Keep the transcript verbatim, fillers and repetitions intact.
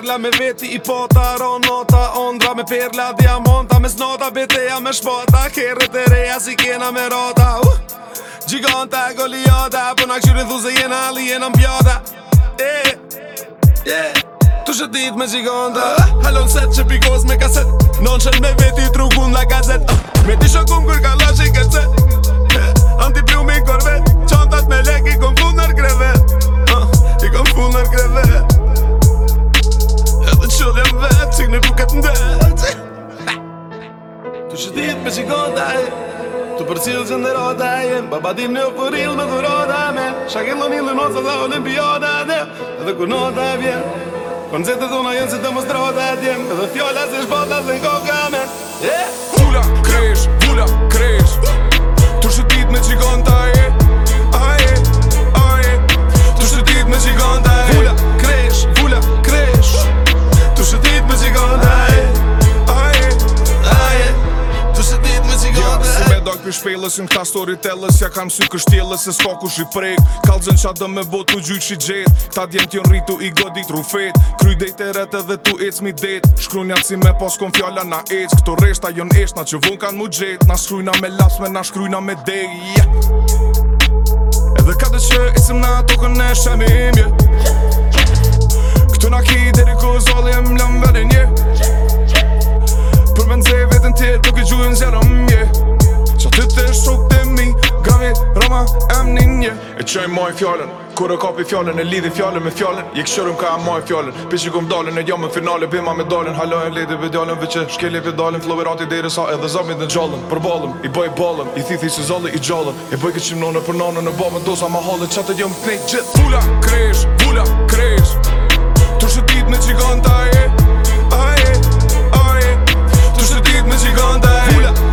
perla me veti i pota Ronota, ondra me perla diamonta Me snota, beteja me shpota Herët e reja si kena me rota uh! Gjiganta, goliota Po na këshyri thu se jena ali, jena mbjota eh, yeah. Tu shë dit me gjiganta Halon set që pikos me kaset Non qën me veti trugun la gazet uh, Me ti shokum kur ka lash i këtset yeah. Anti-plu me korvet Qantat me lek i kom full nër krevet uh, I kom full nër krevet Edhe qëll jam vet Qik në buket ndet Tu shë dit me gjiganta Tu për cilë që ndërota jem Baba dim në përil me dhurota me Shakillon ilë noca za olimpiada dem Edhe kur nota vjen Koncertet una jenë si të mostrota djem Edhe fjolla si shpota se n'koka men yeah. Vula kresh, vula kresh Tu shë dit me gjiganta e Aje, aje Tu shë dit me gjiganta e Vula kresh, vula kresh Tu shë dit me gjiganta e Aje, aje Tu shë dit me gjiganta e Me dok për shpejlës në këta storytellës Ja kam sy kështjelës se s'ka kush i prek Kalzën qa dë me botu gjyq që gjet Ta djenë t'jon rritu i godit rufet Kry dejt e ret edhe tu ec mi det Shkrunjat si me pas kon fjalla na ec Këto reshta jon eshna që vun kan mu gjet Na shkrujna me laps me na shkrujna me deg yeah. Edhe ka të që ecim na tokën e shemim yeah. Këtu na ki deri ku zollim lëm vedin yeah. Për me nëzhe vetën tjerë tuk i gjujën zjerëm yeah. Qa ty të shok të mi Gravi, Roma, emnin yeah. E qëjmë maj fjallën Kur e kapi fjallën e lidhi fjallën me fjallën Je këshërëm ka e maj fjallën Pishi kum dalën e jam në finale Bima me dalën Halojnë ledi pedalën Vë që shkeli pedalën Floverati deri sa edhe zamit në gjallën Për balëm, i bëj balëm I thithi si zalli i gjallën I bëj këtë qimnone për nanën Në babën dosa ma halën Qa të jam knejt gjithë Vula kresh, vula kresh Tu shëtit me gjiganta e Aje, aje Tu shëtit me gjiganta e Vula